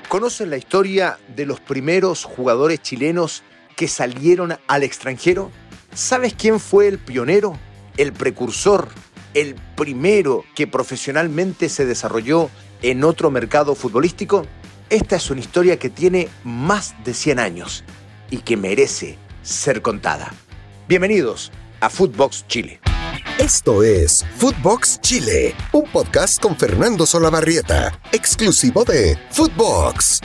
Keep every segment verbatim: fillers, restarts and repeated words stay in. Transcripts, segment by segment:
¿Conocen la historia de los primeros jugadores chilenos que salieron al extranjero? ¿Sabes quién fue el pionero, el precursor, el primero que profesionalmente se desarrolló en otro mercado futbolístico? Esta es una historia que tiene más de cien años y que merece ser contada. Bienvenidos a Footbox Chile. Esto es Footbox Chile, un podcast con Fernando Solabarrieta, exclusivo de Footbox.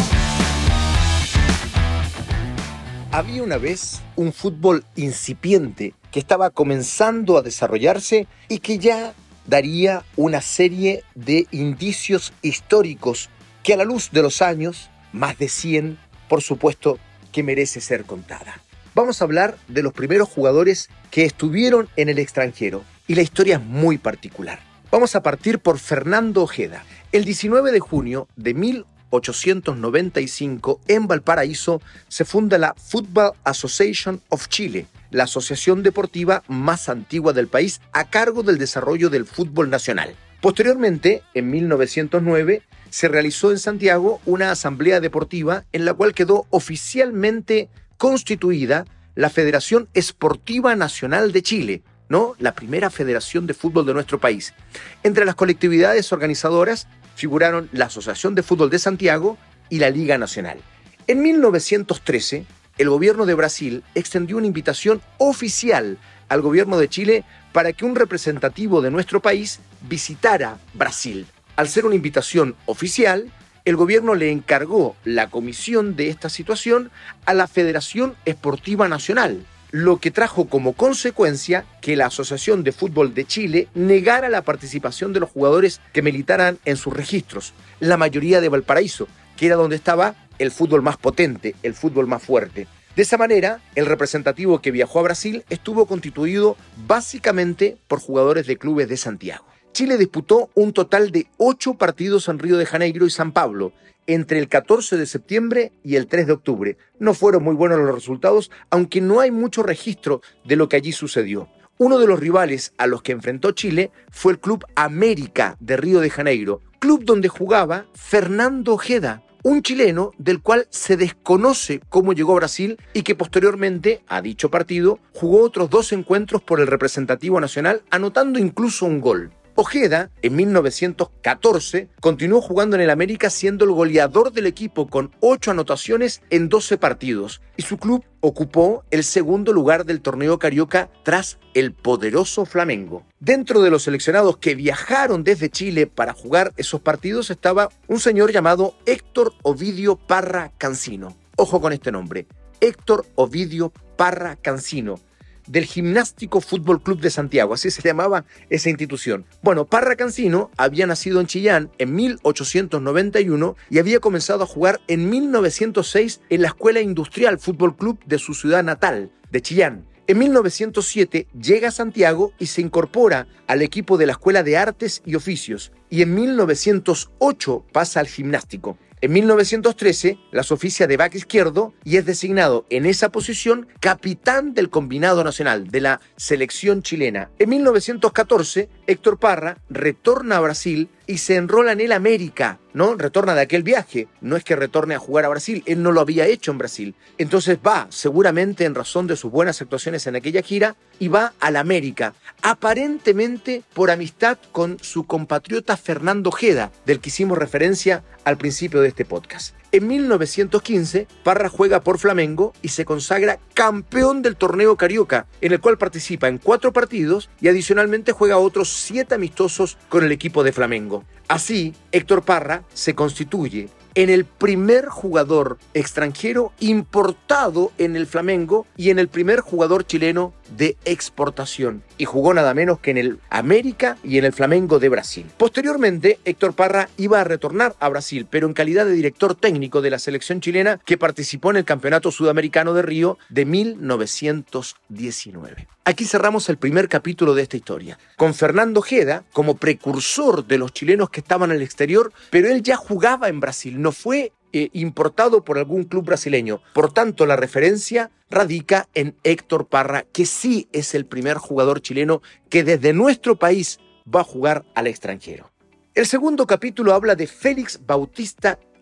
Había una vez un fútbol incipiente que estaba comenzando a desarrollarse y que ya daría una serie de indicios históricos que a la luz de los años, más de cien, por supuesto, que merece ser contada. Vamos a hablar de los primeros jugadores que estuvieron en el extranjero y la historia es muy particular. Vamos a partir por Fernando Ojeda. El diecinueve de junio de mil ochocientos noventa y cinco en Valparaíso se funda la Football Association of Chile, la asociación deportiva más antigua del país a cargo del desarrollo del fútbol nacional. Posteriormente, en mil novecientos nueve, se realizó en Santiago una asamblea deportiva en la cual quedó oficialmente constituida la Federación Esportiva Nacional de Chile, ¿no? La primera federación de fútbol de nuestro país. Entre las colectividades organizadoras figuraron la Asociación de Fútbol de Santiago y la Liga Nacional. En mil novecientos trece, el gobierno de Brasil extendió una invitación oficial al gobierno de Chile para que un representativo de nuestro país visitara Brasil. Al ser una invitación oficial, el gobierno le encargó la comisión de esta situación a la Federación Esportiva Nacional, lo que trajo como consecuencia que la Asociación de Fútbol de Chile negara la participación de los jugadores que militaran en sus registros, la mayoría de Valparaíso, que era donde estaba el fútbol más potente, el fútbol más fuerte. De esa manera, el representativo que viajó a Brasil estuvo constituido básicamente por jugadores de clubes de Santiago. Chile disputó un total de ocho partidos en Río de Janeiro y San Pablo entre el catorce de septiembre y el tres de octubre. No fueron muy buenos los resultados, aunque no hay mucho registro de lo que allí sucedió. Uno de los rivales a los que enfrentó Chile fue el Club América de Río de Janeiro, club donde jugaba Fernando Ojeda, un chileno del cual se desconoce cómo llegó a Brasil y que posteriormente, a dicho partido, jugó otros dos encuentros por el representativo nacional, anotando incluso un gol. Ojeda, en mil novecientos catorce, continuó jugando en el América siendo el goleador del equipo con ocho anotaciones en doce partidos y su club ocupó el segundo lugar del torneo carioca tras el poderoso Flamengo. Dentro de los seleccionados que viajaron desde Chile para jugar esos partidos estaba un señor llamado Héctor Ovidio Parra Cancino. Ojo con este nombre, Héctor Ovidio Parra Cancino, del Gimnástico Fútbol Club de Santiago, así se llamaba esa institución. Bueno, Parra Cancino había nacido en Chillán en mil ochocientos noventa y uno y había comenzado a jugar en mil novecientos seis en la Escuela Industrial Fútbol Club de su ciudad natal, de Chillán. En mil novecientos siete llega a Santiago y se incorpora al equipo de la Escuela de Artes y Oficios y en mil novecientos ocho pasa al Gimnástico. En mil novecientos trece las oficia de back izquierdo y es designado en esa posición capitán del combinado nacional de la selección chilena. En mil novecientos catorce, Héctor Parra retorna a Brasil y se enrola en el América, ¿no? Retorna de aquel viaje. No es que retorne a jugar a Brasil, él no lo había hecho en Brasil. Entonces va, seguramente en razón de sus buenas actuaciones en aquella gira, y va al América, aparentemente por amistad con su compatriota Fernando Ojeda, del que hicimos referencia al principio de este podcast. En mil novecientos quince, Parra juega por Flamengo y se consagra campeón del torneo carioca, en el cual participa en cuatro partidos y adicionalmente juega otros siete amistosos con el equipo de Flamengo. Así, Héctor Parra se constituye en el primer jugador extranjero importado en el Flamengo y en el primer jugador chileno de exportación. Y jugó nada menos que en el América y en el Flamengo de Brasil. Posteriormente, Héctor Parra iba a retornar a Brasil, pero en calidad de director técnico de la selección chilena que participó en el Campeonato Sudamericano de Río de mil novecientos diecinueve. Aquí cerramos el primer capítulo de esta historia, con Fernando Ojeda como precursor de los chilenos que estaban en el exterior, pero él ya jugaba en Brasil, no fue eh, importado por algún club brasileño. Por tanto, la referencia radica en Héctor Parra, que sí es el primer jugador chileno que desde nuestro país va a jugar al extranjero. El segundo capítulo habla de Félix Bautista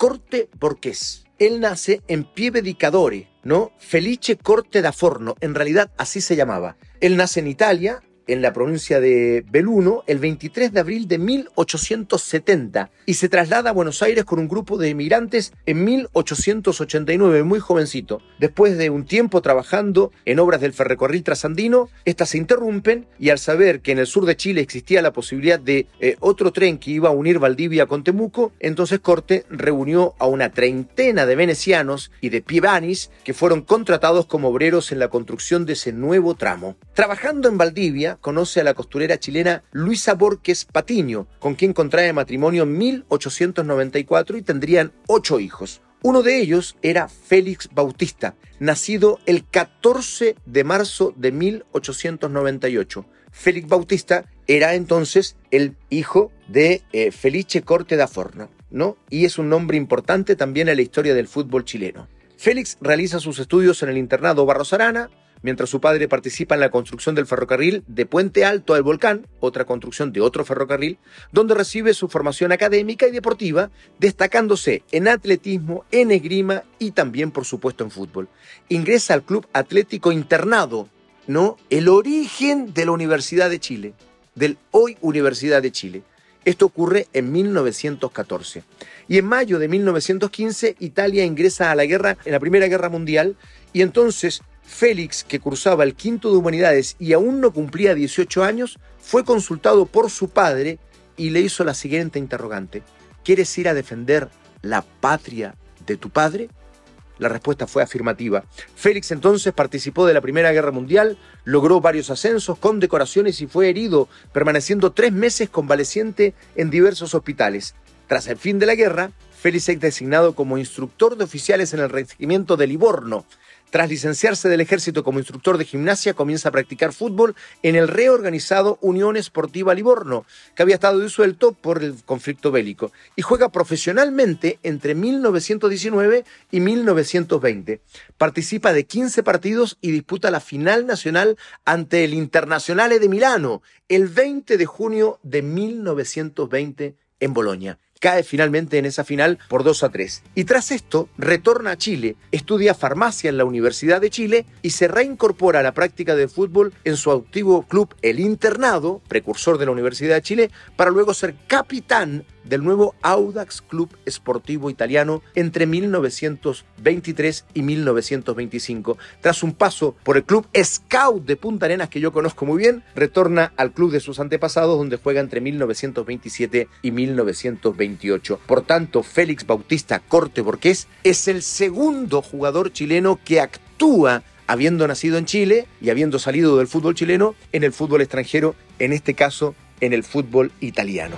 Corte Borghese. Él nace en Pieve di Cadore, ¿no? Felice Corte da Forno, en realidad así se llamaba. Él nace en Italia, en la provincia de Belluno, el veintitrés de abril de mil ochocientos setenta y se traslada a Buenos Aires con un grupo de emigrantes en mil ochocientos ochenta y nueve, muy jovencito. Después de un tiempo trabajando en obras del ferrocarril trasandino, estas se interrumpen y al saber que en el sur de Chile existía la posibilidad de eh, otro tren que iba a unir Valdivia con Temuco, entonces Corte reunió a una treintena de venecianos y de pievanis que fueron contratados como obreros en la construcción de ese nuevo tramo. Trabajando en Valdivia, conoce a la costurera chilena Luisa Borges Patiño, con quien contrae matrimonio en mil ochocientos noventa y cuatro y tendrían ocho hijos. Uno de ellos era Félix Bautista, nacido el catorce de marzo de mil ochocientos noventa y ocho. Félix Bautista era entonces el hijo de eh, Felice Corte da Forno, ¿no? Y es un nombre importante también en la historia del fútbol chileno. Félix realiza sus estudios en el internado Barros Arana, mientras su padre participa en la construcción del ferrocarril de Puente Alto al Volcán, otra construcción de otro ferrocarril, donde recibe su formación académica y deportiva, destacándose en atletismo, en esgrima y también, por supuesto, en fútbol. Ingresa al Club Atlético Internado, ¿no? El origen de la Universidad de Chile, del hoy Universidad de Chile. Esto ocurre en mil novecientos catorce. Y en mayo de mil novecientos quince, Italia ingresa a la guerra, en la Primera Guerra Mundial, y entonces Félix, que cursaba el quinto de Humanidades y aún no cumplía dieciocho años, fue consultado por su padre y le hizo la siguiente interrogante: ¿quieres ir a defender la patria de tu padre? La respuesta fue afirmativa. Félix entonces participó de la Primera Guerra Mundial, logró varios ascensos, condecoraciones y fue herido, permaneciendo tres meses convaleciente en diversos hospitales. Tras el fin de la guerra, Félix es designado como instructor de oficiales en el regimiento de Livorno. Tras licenciarse del ejército como instructor de gimnasia, comienza a practicar fútbol en el reorganizado Unión Esportiva Livorno, que había estado disuelto por el conflicto bélico, y juega profesionalmente entre mil novecientos diecinueve y mil novecientos veinte. Participa de quince partidos y disputa la final nacional ante el Internazionale de Milano el veinte de junio de mil novecientos veinte en Bolonia. Cae finalmente en esa final por dos a tres. Y tras esto, retorna a Chile, estudia farmacia en la Universidad de Chile y se reincorpora a la práctica del fútbol en su antiguo club El Internado, precursor de la Universidad de Chile, para luego ser capitán del nuevo Audax Club Sportivo Italiano entre mil novecientos veintitrés y mil novecientos veinticinco. Tras un paso por el club Scout de Punta Arenas, que yo conozco muy bien, retorna al club de sus antepasados, donde juega entre mil novecientos veintisiete y mil novecientos veintiocho. Por tanto, Félix Bautista Corte Borghese es el segundo jugador chileno que actúa habiendo nacido en Chile y habiendo salido del fútbol chileno en el fútbol extranjero, en este caso en el fútbol italiano.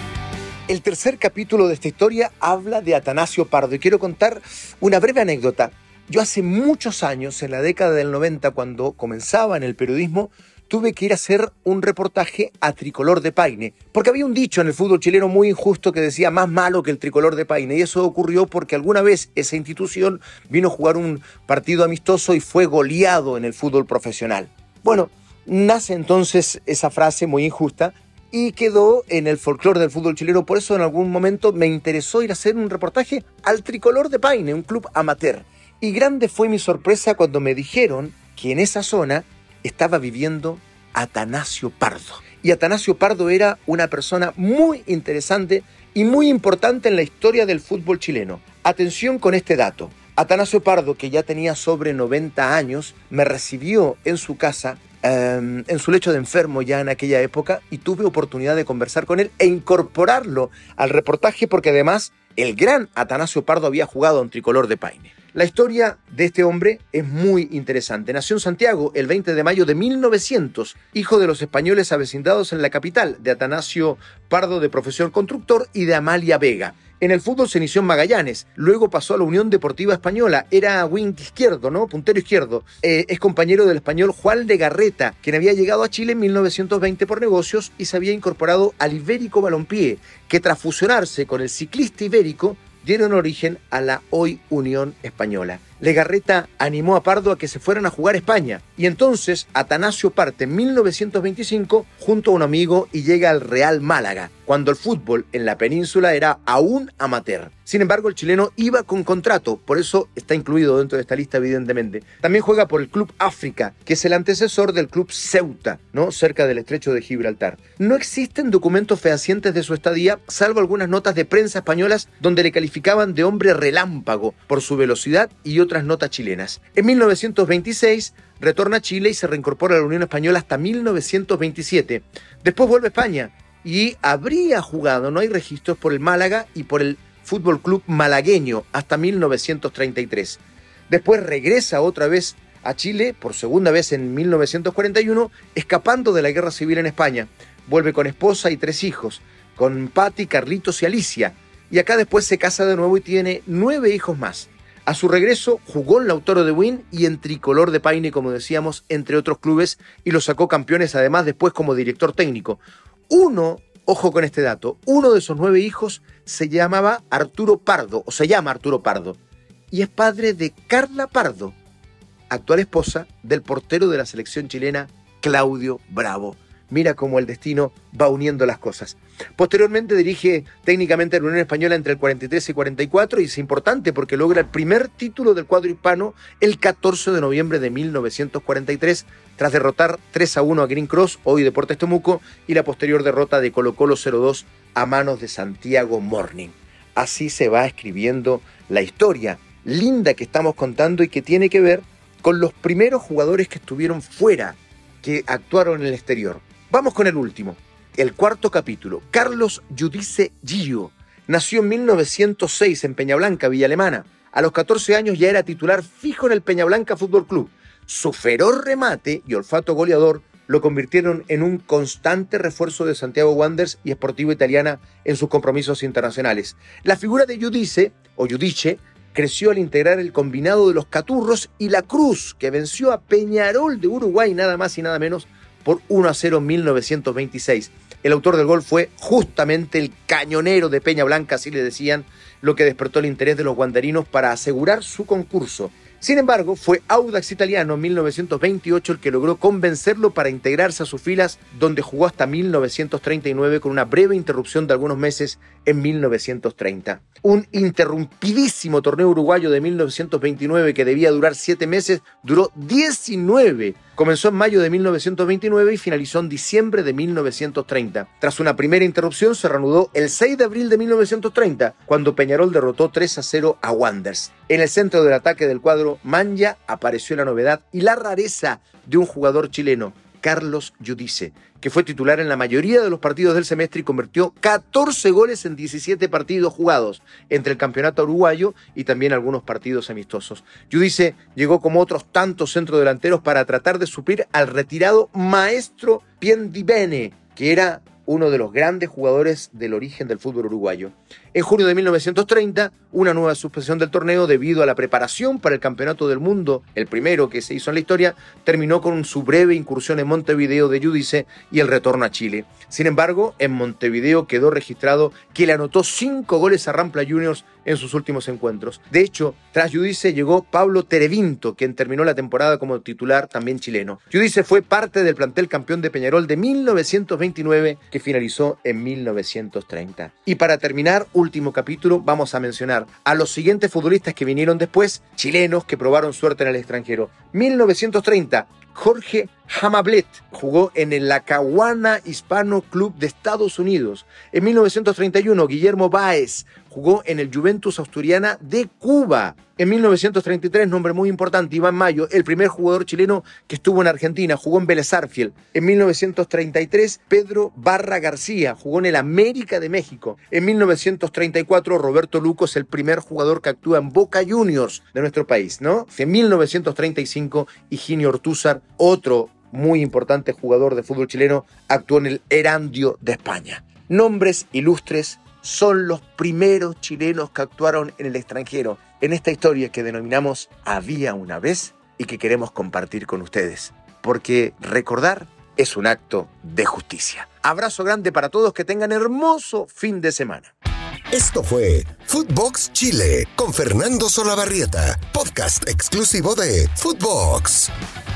El tercer capítulo de esta historia habla de Atanasio Pardo y quiero contar una breve anécdota. Yo hace muchos años, en la década del noventa, cuando comenzaba en el periodismo, tuve que ir a hacer un reportaje a Tricolor de Paine, porque había un dicho en el fútbol chileno muy injusto que decía más malo que el Tricolor de Paine, y eso ocurrió porque alguna vez esa institución vino a jugar un partido amistoso y fue goleado en el fútbol profesional. Bueno, nace entonces esa frase muy injusta y quedó en el folclore del fútbol chileno. Por eso en algún momento me interesó ir a hacer un reportaje al Tricolor de Paine, un club amateur. Y grande fue mi sorpresa cuando me dijeron que en esa zona estaba viviendo Atanasio Pardo. Y Atanasio Pardo era una persona muy interesante y muy importante en la historia del fútbol chileno. Atención con este dato. Atanasio Pardo, que ya tenía sobre noventa años, me recibió en su casa, Um, en su lecho de enfermo ya en aquella época, y tuve oportunidad de conversar con él e incorporarlo al reportaje porque además el gran Atanasio Pardo había jugado en Tricolor de Paine. La historia de este hombre es muy interesante. Nació en Santiago el veinte de mayo de mil novecientos, hijo de los españoles avecindados en la capital, de Atanasio Pardo, de profesión constructor, y de Amalia Vega. En el fútbol se inició en Magallanes, luego pasó a la Unión Deportiva Española, era wing izquierdo, ¿no? Puntero izquierdo. Eh, es compañero del español Juan Legarreta, quien había llegado a Chile en mil novecientos veinte por negocios y se había incorporado al Ibérico Balompié, que tras fusionarse con el Ciclista Ibérico, dieron origen a la hoy Unión Española. Legarreta animó a Pardo a que se fueran a jugar a España, y entonces Atanasio parte en mil novecientos veinticinco junto a un amigo y llega al Real Málaga. cuando el fútbol en la península era aún amateur. Sin embargo, el chileno iba con contrato, por eso está incluido dentro de esta lista evidentemente. También juega por el Club África, que es el antecesor del Club Ceuta, ¿no? Cerca del estrecho de Gibraltar. No existen documentos fehacientes de su estadía, salvo algunas notas de prensa españolas donde le calificaban de hombre relámpago por su velocidad y otras notas chilenas. En mil novecientos veintiséis retorna a Chile y se reincorpora a la Unión Española hasta mil novecientos veintisiete. Después vuelve a España y habría jugado, no hay registros, por el Málaga y por el Fútbol Club Malagueño hasta mil novecientos treinta y tres. Después regresa otra vez a Chile, por segunda vez en mil novecientos cuarenta y uno, escapando de la Guerra Civil en España. Vuelve con esposa y tres hijos, con Patti, Carlitos y Alicia. Y acá después se casa de nuevo y tiene nueve hijos más. A su regreso jugó en Lautaro de Buin y en Tricolor de Paine, como decíamos, entre otros clubes, y los sacó campeones además después como director técnico. Uno, ojo con este dato, uno de esos nueve hijos se llamaba Arturo Pardo, o se llama Arturo Pardo, y es padre de Carla Pardo, actual esposa del portero de la selección chilena, Claudio Bravo. Mira cómo el destino va uniendo las cosas. Posteriormente dirige técnicamente a la Unión Española entre el cuarenta y tres y cuarenta y cuatro y es importante porque logra el primer título del cuadro hispano el catorce de noviembre de mil novecientos cuarenta y tres tras derrotar tres a uno a Green Cross, hoy Deportes Temuco, y la posterior derrota de Colo Colo cero dos a manos de Santiago Morning. Así se va escribiendo la historia linda que estamos contando y que tiene que ver con los primeros jugadores que estuvieron fuera, que actuaron en el exterior. Vamos con el último, el cuarto capítulo. Carlos Giudice Gio nació en mil novecientos seis en Peñablanca, Villa Alemana. A los catorce años ya era titular fijo en el Peñablanca Fútbol Club. Su feroz remate y olfato goleador lo convirtieron en un constante refuerzo de Santiago Wanderers y Sportivo Italiana en sus compromisos internacionales. La figura de Giudice, o Giudice, creció al integrar el combinado de los Caturros y la Cruz, que venció a Peñarol de Uruguay nada más y nada menos por uno a cero en mil novecientos veintiséis. El autor del gol fue justamente el cañonero de Peña Blanca, así le decían, lo que despertó el interés de los wanderinos para asegurar su concurso. Sin embargo, fue Audax Italiano en mil novecientos veintiocho el que logró convencerlo para integrarse a sus filas, donde jugó hasta mil novecientos treinta y nueve con una breve interrupción de algunos meses en mil novecientos treinta. Un interrumpidísimo torneo uruguayo de mil novecientos veintinueve que debía durar siete meses, duró diecinueve. Comenzó en mayo de mil novecientos veintinueve y finalizó en diciembre de mil novecientos treinta. Tras una primera interrupción, se reanudó el seis de abril de mil novecientos treinta, cuando Peñarol derrotó tres a cero a Wanderers. En el centro del ataque del cuadro Manja apareció la novedad y la rareza de un jugador chileno, Carlos Giudice, que fue titular en la mayoría de los partidos del semestre y convirtió catorce goles en diecisiete partidos jugados entre el campeonato uruguayo y también algunos partidos amistosos. Giudice llegó como otros tantos centrodelanteros para tratar de suplir al retirado maestro Piendibene, que era uno de los grandes jugadores del origen del fútbol uruguayo. En junio de mil novecientos treinta, una nueva suspensión del torneo debido a la preparación para el Campeonato del Mundo, el primero que se hizo en la historia, terminó con su breve incursión en Montevideo de Giudice y el retorno a Chile. Sin embargo, en Montevideo quedó registrado que le anotó cinco goles a Rampla Juniors en sus últimos encuentros. De hecho, tras Giudice llegó Pablo Terevinto, quien terminó la temporada como titular también chileno. Giudice fue parte del plantel campeón de Peñarol de mil novecientos veintinueve, que finalizó en mil novecientos treinta. Y para terminar, último capítulo, vamos a mencionar a los siguientes futbolistas que vinieron después, chilenos que probaron suerte en el extranjero. mil novecientos treinta, Jorge Hamablet jugó en el Lackawanna Hispano Club de Estados Unidos. En mil novecientos treinta y uno, Guillermo Báez jugó en el Juventus Asturiana de Cuba. En mil novecientos treinta y tres, nombre muy importante, Iván Mayo, el primer jugador chileno que estuvo en Argentina, jugó en Vélez Sarsfield. En mil novecientos treinta y tres, Pedro Barra García jugó en el América de México. En mil novecientos treinta y cuatro, Roberto Luco es el primer jugador que actúa en Boca Juniors de nuestro país, ¿no? En mil novecientos treinta y cinco, Higinio Ortúzar, otro muy importante jugador de fútbol chileno, actuó en el Erandio de España. Nombres ilustres, son los primeros chilenos que actuaron en el extranjero en esta historia que denominamos Había una vez y que queremos compartir con ustedes, porque recordar es un acto de justicia. Abrazo grande para todos, que tengan hermoso fin de semana. Esto fue Footbox Chile con Fernando Solabarrieta, podcast exclusivo de Footbox.